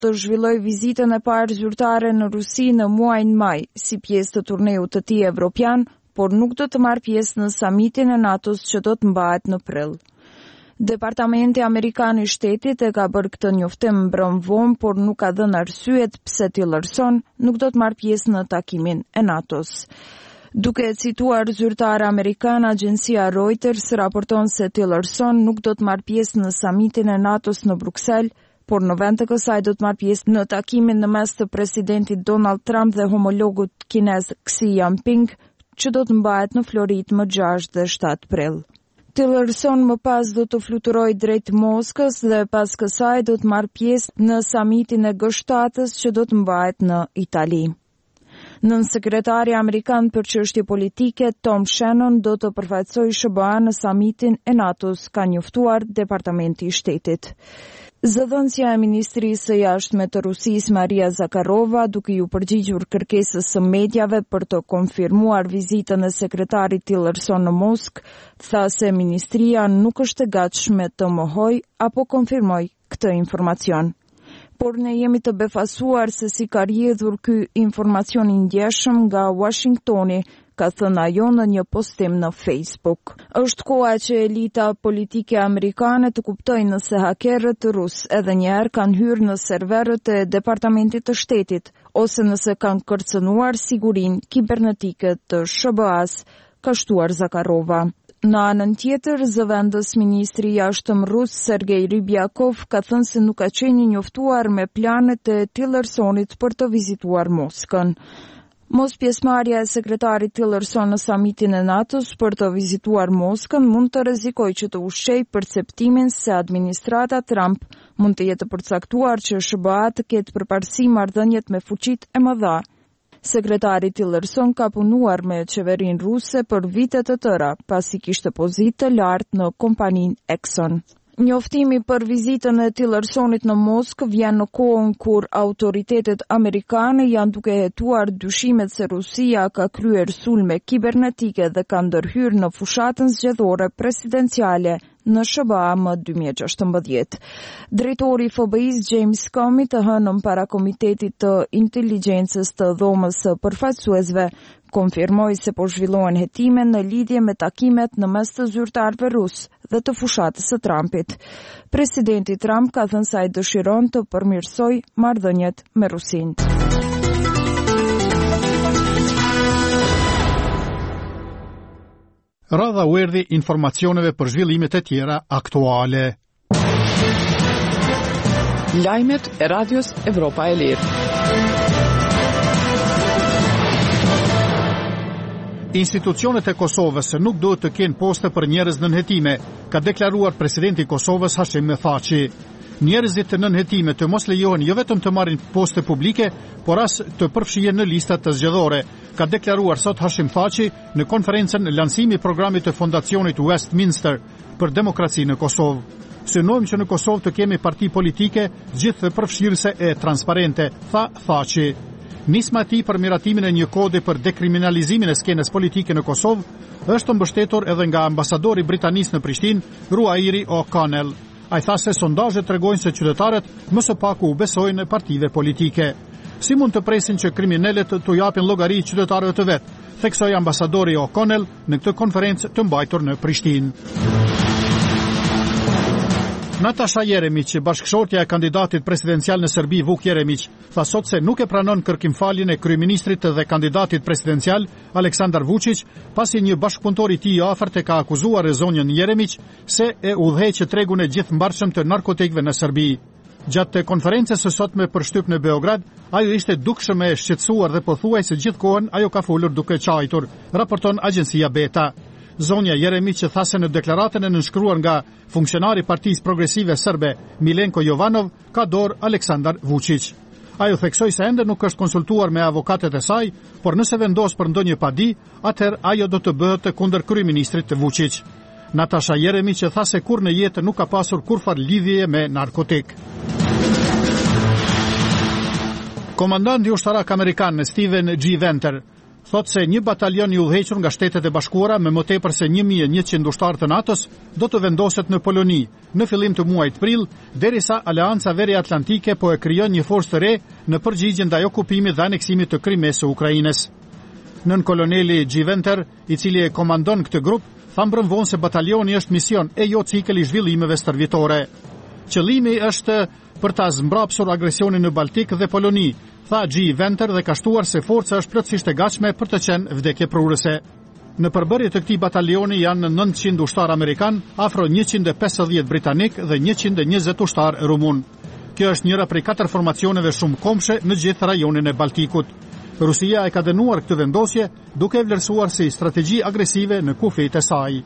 të zhvilloj vizitën e parë zyrtare në Rusi në muajin maj, si pjesë të turneut të tij evropian, por nuk do të marrë pjesë në samitin e NATO-s që do të mbahet në prill. Departamenti Amerikan i Shtetit e ka bërë këtë njoftim mbrëm vonë, por nuk ka dhënë arsyet pse Tillerson nuk do të marrë pjesë në takimin e NATO-s. Duke cituar zyrtare amerikan, agjencia Reuters raporton se Tillerson nuk do të marrë pjesë në samitin e NATO-s në Bruksel, por në vend të kësaj do të marrë pjesë në takimin në mes të presidentit Donald Trump dhe homologut kinez Xi Jinping, që do të mbahet në Floridë më 6 dhe 7 prill. Tillerson më pas do të fluturojë drejt Moskës dhe pas kësaj do të marrë pjesë në samitin e G7-s që do të mbahet në Itali. Nënsekretari amerikan për çështje politike Tom Shannon do të përfaqësojë SBA në samitin e NATO-s, ka njoftuar Departamenti i Shtetit. Zëdhënësja e Ministrisë së Jashtme të Rusisë Maria Zakharova, duke ju përgjigjur kërkesës së mediave për të konfirmuar vizitën e sekretarit Tillerson në Moskë, tha se ministria nuk është e gatshme të mohojë apo konfirmojë këtë informacion. Por ne jemi të befasuar se si ka rrjedhur ky informacion i ndjeshëm nga Washingtoni, ka thënë ajo në një postim në Facebook. Është koha që elita politike amerikane të kuptojnë nëse hakerët rus edhe njëherë kanë hyrë në serverët e Departamentit të Shtetit, ose nëse kanë kërcënuar sigurinë kibernetike të SBA-s, ka shtuar Zakharova. Në anën tjetër, zëvendës ministri i jashtëm rus Sergej Ryabkov ka thënë se nuk ka qenë njoftuar me planet e Tillersonit për të vizituar Moskën. Mos pjesëmarrja e sekretarit Tillerson në samitin e NATO-s për të vizituar Moskën mund të rrezikojë që të ushqejë perceptimin se administrata Trump mund të jetë përcaktuar që SBA të ketë përparësi marrëdhëniet me fuqitë e mëdha. Sekretari Tillerson ka punuar me qeverinë ruse për vite të tëra, pasi kishte pozitë të lartë në kompaninë Exxon. Njoftimi për vizitën e Tillersonit në Moskë vjen në kohën kur autoritetet amerikane janë duke hetuar dyshimet se Rusia ka kryer sulme kibernetike dhe ka ndërhyrë në fushatën zgjedhore presidenciale në SBA më 2016. Drejtori i FBI-s James Comey të hënën para Komitetit të Inteligjencës të Dhomës së Përfaqësuesve konfirmoi se po zhvillohen hetime në lidhje me takimet në mes të zyrtarëve rus dhe të fushatës së Trumpit. Presidenti Trump ka thënë se ai dëshiron të përmirësojë marrëdhëniet me Rusinë. Radha u erdhi informacioneve për zhvillimet e tjera aktuale. Lajmet e Radios Evropa e Lirë. Institucionet e Kosovës nuk duhet të kenë poste për njerëz nënhetime, ka deklaruar presidenti i Kosovës Hashim Thaçi. Njerëzit të nënhetime të mos lejohen jo vetëm të marrin poste publike, por as të përfshihen në listat të zgjedhore, ka deklaruar sot Hashim Thaçi në konferencën në lancimi i programit të fondacionit Westminster për demokraci në Kosovë. Synojmë që në Kosovë të kemi parti politike gjithë përfshirëse e transparente, tha Thaçi. Nisma e tij për miratimin e një kodi për dekriminalizimin e skenës politike në Kosovë është mbështetur edhe nga ambasadori britanisë në Prishtinë, Ruairi O'Connell. Ai tha se sondazhet tregojnë se qytetarët më së paku u besojnë partive politike. Si mund të presin që kriminalet t'u japin llogari qytetarëve të vet, theksoi ambasadori O'Connell në këtë konferencë të mbajtur në Prishtinë. Natasha Jeremić, bashkëshortja e kandidatit presidencial në Serbi Vuk Jeremić, tha sot se nuk e pranon kërkimfaljen e kryeministrit dhe kandidatit presidencial Aleksandar Vučić, pasi një bashkëpunëtor i tij i afërt e ka akuzuar zonjën Jeremić se e udhëheq tregun e gjithëmbarshëm të narkotikëve në Serbi. Gjatë konferencës së sotme për shtyp në Beograd, ajo ishte dukshëm e shqetësuar dhe pothuajse gjithkohën ajo ka folur duke qajtur, raporton agjencia Beta. Zonja Jeremić tha se në deklaratën e nënshkruar nga funksionari i Partisë Progresive Serbe Milenko Jovanov ka dorë Aleksandar Vučić. Ajo theksoi se ende nuk është konsultuar me avokatët e saj, por nëse vendos për ndonjë padi, atëherë ajo do të bëhet kundër kryeministrit Vučić. Natasha Jeremić tha se kur në jetë nuk ka pasur kurfar lidhje me narkotik. Komandanti ushtarak amerikan Steven G. Venter thot se një batalion i udhëhequr nga Shtetet e Bashkuara me më tepër se 1100 ushtarë të NATO-s do të vendoset në Poloni në fillim të muajit prill, derisa Aleanca Veriatlantike po e krijon një forcë të re në përgjigje ndaj okupimit dhe aneksimit të Krimes së Ukrainës. Nën koloneli G. Venter, i cili e komandon këtë grup, tha mbrëm vonë se batalioni është mision e jo cikël i zhvillimeve stërvitore. Qëllimi është për ta zmbrapsur agresionin në Baltik dhe Poloni, tha G. Venter dhe ka shtuar se forca është plotësisht e gatshme për të qenë vdekjeprurëse. Në përbërje të këtij batalioni janë 900 ushtar amerikan, afro 150 britanik dhe 120 ushtar rumun. Kjo është njëra prej 4 formacioneve shumë komshe në gjithë rajonin e Baltikut. Rusia e ka dënuar këtë vendosje duke e vlerësuar si strategji agresive në kufijtë e saj.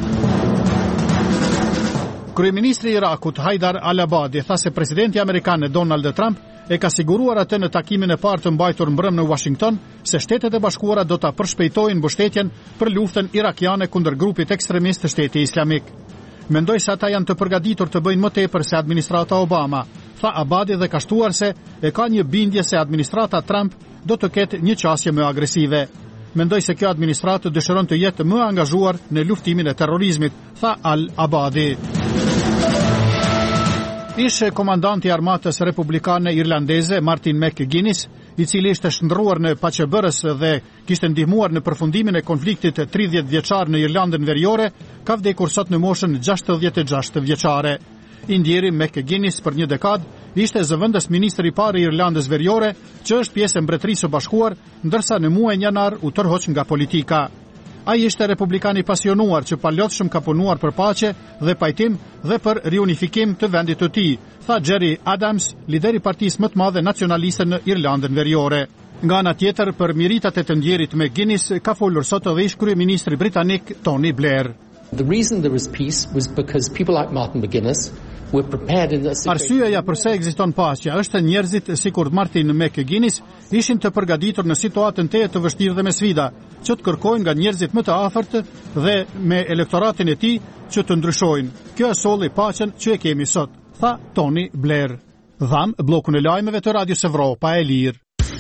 Kryeministri i Irakut Haidar al-Abadi tha se presidenti amerikan Donald Trump e ka siguruar atë në takimin e parë të mbajtur mbrëm në Washington se Shtetet e Bashkuara do ta përshpejtojnë mbështetjen për luftën irakiane kundër grupit ekstremist të Shteti Islamik. Mendoj se ata janë të përgatitur të bëjnë më tepër se administrata Obama, tha Abadi dhe ka shtuar se e ka një bindje se administrata Trump do të ketë një qasje më agresive. Mendoj se kjo administratë dëshiron të jetë më angazhuar në luftimin e terrorizmit, tha al-Abadi. Ishte komandanti i armatës republikane irlandeze Martin McGuinness, i cili ishte shndruar në paqebërës dhe kishte ndihmuar në përfundimin e konfliktit 30 vjeçar në Irlandën Veriore, ka vdekur sot në moshën 66 vjeçare. I ndjeri McGuinness për një dekadë ishte zëvendës ministri i parë i Irlandës Veriore, që është pjesë e Mbretërisë së Bashkuar, ndërsa në muajin janar u tërhoq nga politika. Ai ishte republikan i pasionuar që palotshëm ka punuar për paqe dhe pajtim dhe për riunifikim të vendit të tij, tha Gerry Adams, lideri i partisë më të madhe nacionaliste në Irlandën Veriore. Nga ana tjetër, për miritat e të ndjerit McGuinness ka folur sot edhe ish kryeministri britanik Tony Blair. The reason there was peace was because people like Martin McGuinness were prepared in this. Arsyeja pse ekziston paqja është se njerëzit sikur Martin McGuinness ishin të përgatitur në situatën të vështirë dhe me sfida, që të kërkojnë nga njerëzit më të afërt dhe me elektoratin e tij që të ndryshojnë. Kjo e solli paqen që e kemi sot, tha Tony Blair. Dham bllokun e lajmeve të Radios Evropa e Lirë.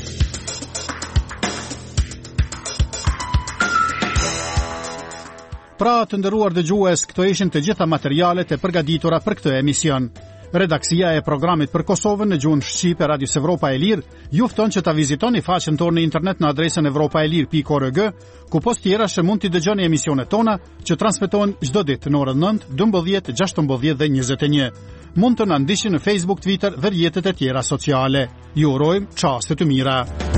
Pra të nderuar dëgjues, këto ishin të gjitha materialet e përgatitura për këtë emision. Redaksia e programit për Kosovën në gjuhën shqipe Radios Evropa e Lirë ju fton që ta vizitoni faqen tonë në internet në adresën evropaelir.org, ku post tjera që mund t'i dëgjoni emisionet tona që transmetohen çdo ditë në orën 9, 12, 16 dhe 21. Mund të na ndiqni në Facebook, Twitter dhe rrjetet e tjera sociale. Ju urojmë çaste të mira.